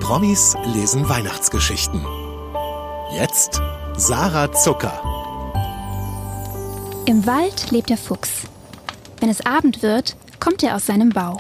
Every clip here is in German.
Promis lesen Weihnachtsgeschichten. Jetzt Sarah Zucker. Im Wald lebt der Fuchs. Wenn es Abend wird, kommt er aus seinem Bau.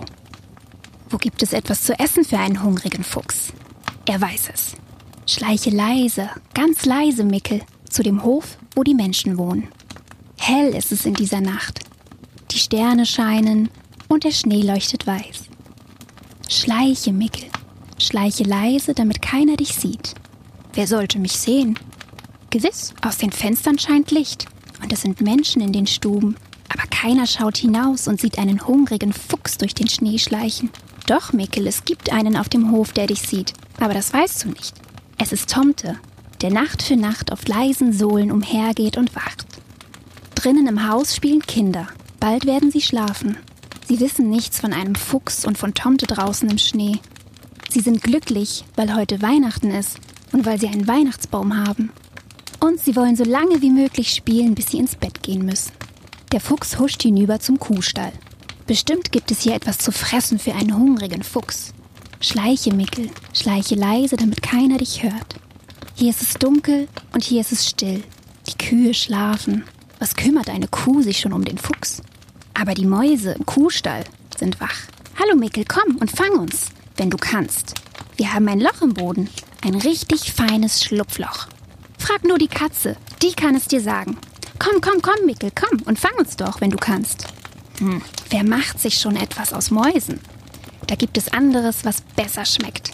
Wo gibt es etwas zu essen für einen hungrigen Fuchs? Er weiß es. Schleiche leise, ganz leise, Mickel, zu dem Hof, wo die Menschen wohnen. Hell ist es in dieser Nacht. Die Sterne scheinen und der Schnee leuchtet weiß. Schleiche, Mickel, schleiche leise, damit keiner dich sieht. Wer sollte mich sehen? Gewiss, aus den Fenstern scheint Licht und es sind Menschen in den Stuben. Aber keiner schaut hinaus und sieht einen hungrigen Fuchs durch den Schnee schleichen. Doch, Mickel, es gibt einen auf dem Hof, der dich sieht. Aber das weißt du nicht. Es ist Tomte, der Nacht für Nacht auf leisen Sohlen umhergeht und wacht. Drinnen im Haus spielen Kinder. Bald werden sie schlafen. Sie wissen nichts von einem Fuchs und von Tomte draußen im Schnee. Sie sind glücklich, weil heute Weihnachten ist und weil sie einen Weihnachtsbaum haben. Und sie wollen so lange wie möglich spielen, bis sie ins Bett gehen müssen. Der Fuchs huscht hinüber zum Kuhstall. Bestimmt gibt es hier etwas zu fressen für einen hungrigen Fuchs. Schleiche, Mickel, schleiche leise, damit keiner dich hört. Hier ist es dunkel und hier ist es still. Die Kühe schlafen. Was kümmert eine Kuh sich schon um den Fuchs? Aber die Mäuse im Kuhstall sind wach. Hallo Mickel, komm und fang uns, wenn du kannst. Wir haben ein Loch im Boden, ein richtig feines Schlupfloch. Frag nur die Katze, die kann es dir sagen. Komm, Mickel, komm und fang uns doch, wenn du kannst. Wer macht sich schon etwas aus Mäusen? Da gibt es anderes, was besser schmeckt.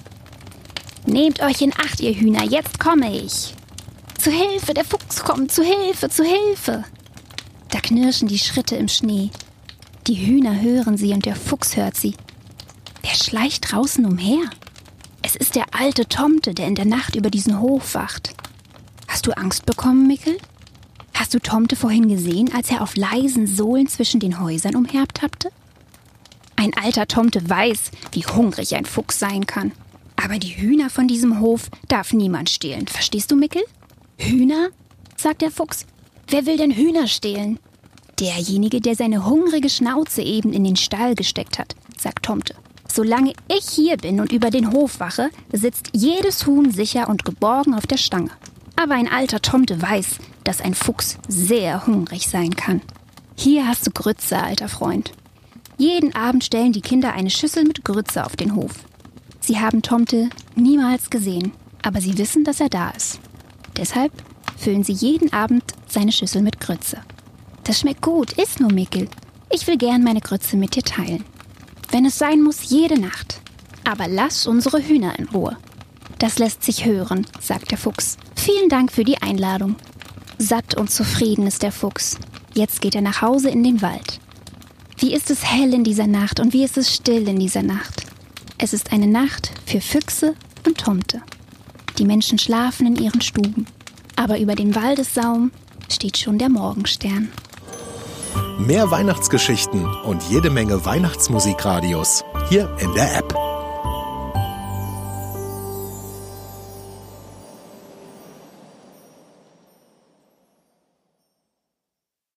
Nehmt euch in Acht, ihr Hühner, jetzt komme ich. Zu Hilfe, der Fuchs kommt, zu Hilfe, zu Hilfe. Da knirschen die Schritte im Schnee. Die Hühner hören sie und der Fuchs hört sie. Wer schleicht draußen umher? Es ist der alte Tomte, der in der Nacht über diesen Hof wacht. Hast du Angst bekommen, Mickel? Hast du Tomte vorhin gesehen, als er auf leisen Sohlen zwischen den Häusern umhertappte? Ein alter Tomte weiß, wie hungrig ein Fuchs sein kann. Aber die Hühner von diesem Hof darf niemand stehlen. Verstehst du, Mickel? Hühner? Sagt der Fuchs. Wer will denn Hühner stehlen? Derjenige, der seine hungrige Schnauze eben in den Stall gesteckt hat, sagt Tomte. Solange ich hier bin und über den Hof wache, sitzt jedes Huhn sicher und geborgen auf der Stange. Aber ein alter Tomte weiß, dass ein Fuchs sehr hungrig sein kann. Hier hast du Grütze, alter Freund. Jeden Abend stellen die Kinder eine Schüssel mit Grütze auf den Hof. Sie haben Tomte niemals gesehen, aber sie wissen, dass er da ist. Deshalb füllen sie jeden Abend seine Schüssel mit Grütze. Das schmeckt gut, iss nur, Mickel. Ich will gern meine Grütze mit dir teilen. Wenn es sein muss, jede Nacht. Aber lass unsere Hühner in Ruhe. Das lässt sich hören, sagt der Fuchs. Vielen Dank für die Einladung. Satt und zufrieden ist der Fuchs. Jetzt geht er nach Hause in den Wald. Wie ist es hell in dieser Nacht und wie ist es still in dieser Nacht? Es ist eine Nacht für Füchse und Tomte. Die Menschen schlafen in ihren Stuben. Aber über den Waldessaum steht schon der Morgenstern. Mehr Weihnachtsgeschichten und jede Menge Weihnachtsmusikradios hier in der App.